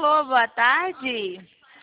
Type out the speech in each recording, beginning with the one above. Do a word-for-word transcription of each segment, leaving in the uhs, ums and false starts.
Alô, boa tarde.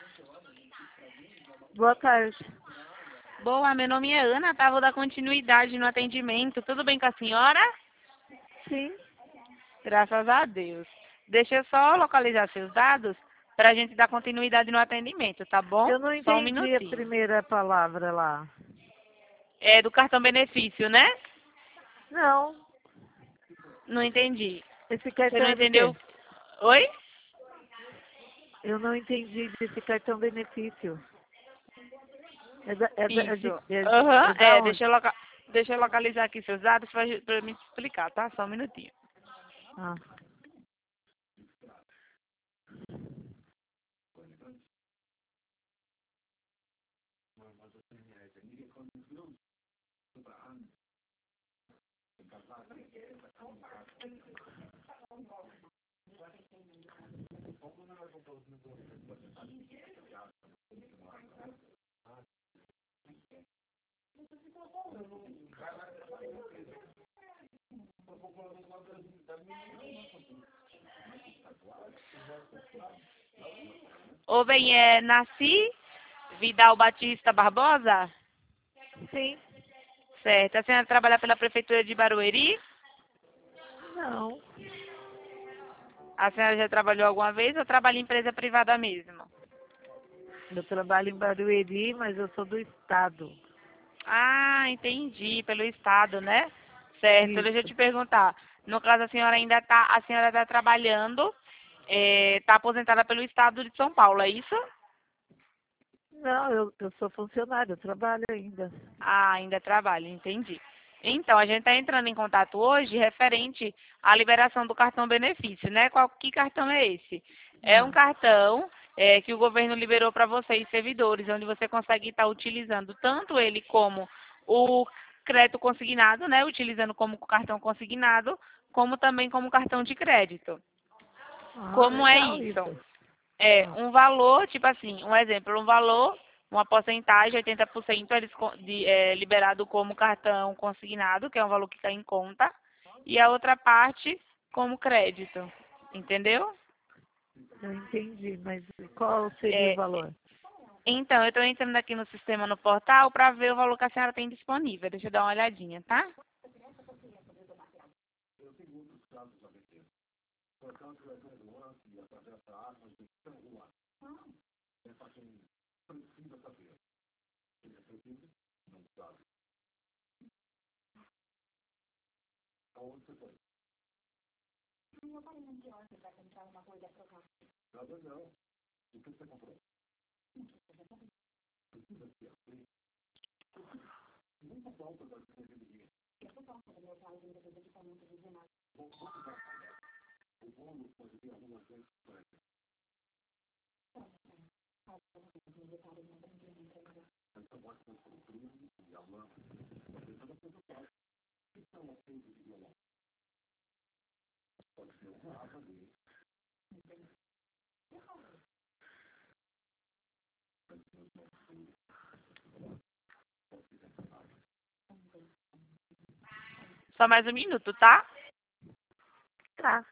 Boa tarde. Boa, meu nome é Ana, tá? Vou dar continuidade no atendimento. Tudo bem com a senhora? Sim. Graças a Deus. Deixa eu só localizar seus dados para a gente dar continuidade no atendimento, tá bom? Eu não Só um entendi a minutinho. primeira palavra lá. É do cartão benefício, né? Não. Não entendi. Esse Você não cartão é do quê? entendeu? Oi? Eu não entendi desse cartão benefício. É da, é da, é Isso. de, é, Aham, é da é, onde? deixa eu, loca... deixa eu localizar aqui seus dados para me explicar, tá? Só um minutinho. Ah. Ou bem, é Nasci Vidal Batista Barbosa? Sim. Certo. A senhora trabalha pela Prefeitura de Barueri? Não. A senhora já trabalhou alguma vez ou trabalha em empresa privada mesmo? Eu trabalho em Barueri, mas eu sou do estado. Ah, entendi, pelo estado, né? Certo, deixa eu Isso. te perguntar. No caso, a senhora ainda tá, a senhora está trabalhando, está aposentada pelo estado de São Paulo, é isso? Não, eu, eu sou funcionária, eu trabalho ainda. Ah, ainda trabalha, entendi. Então, a gente está entrando em contato hoje referente à liberação do cartão benefício, né? Qual, que cartão é esse? É um Ah. cartão é, que o governo liberou para vocês, servidores, onde você consegue estar utilizando tanto ele como o crédito consignado, né? Utilizando como cartão consignado, como também como cartão de crédito. Ah, Como é legal isso? isso. É Ah. um valor, tipo assim, um exemplo, um valor, uma porcentagem, oitenta por cento é, desco- de, é liberado como cartão consignado, que é um valor que está em conta, e a outra parte como crédito, entendeu? Eu entendi, mas qual seria o É, valor? então, eu estou entrando aqui no sistema, no portal, para ver o valor que a senhora tem disponível. Deixa eu dar uma olhadinha, tá? Só mais um minuto, tá? Tá.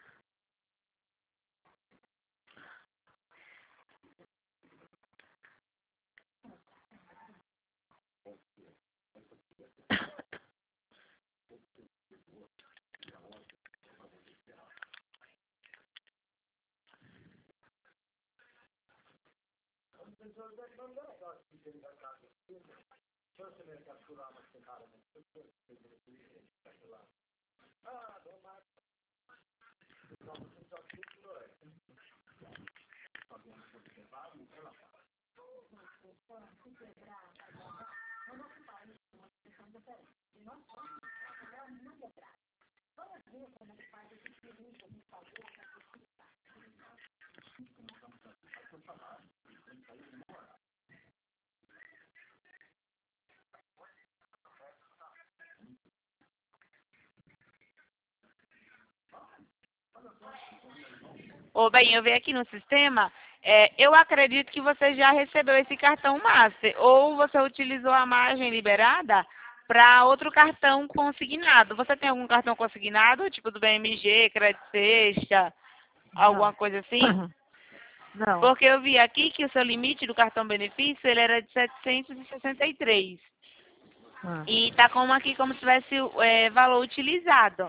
Ô, bem, eu vi aqui no sistema, é, eu acredito que você já recebeu esse cartão Master, ou você utilizou a margem liberada para outro cartão consignado. Você tem algum cartão consignado, tipo do B M G, Crédito Sexta, alguma Não. coisa assim? Não. Porque eu vi aqui que o seu limite do cartão benefício, ele era de setecentos e sessenta e três. Ah. E tá como aqui como se tivesse é, valor utilizado.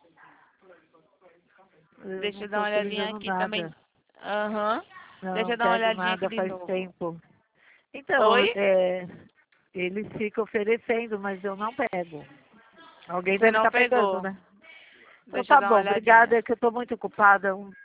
Eu Deixa não eu dar estou uma olhadinha utilizando aqui também. nada. Aham. Deixa Não eu dar uma pego olhadinha aqui nada de faz novo. tempo. Então, Oi? é, eles ficam oferecendo, mas eu não pego. Alguém Você deve não estar pegando, pegou. né? Então Deixa eu tá dar uma bom, obrigada, olhadinha. é que eu estou muito ocupada. Um